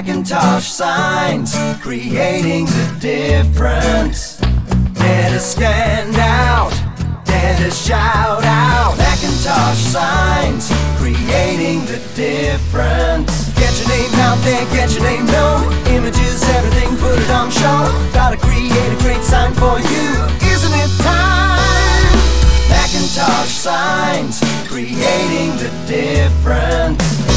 Macintosh signs, creating the difference. Let us stand out, let us shout out. Macintosh signs, creating the difference. Get your name out there, get your name known. Images, everything, put it on show. Gotta create a great sign for you, isn't it time? Macintosh signs, creating the difference.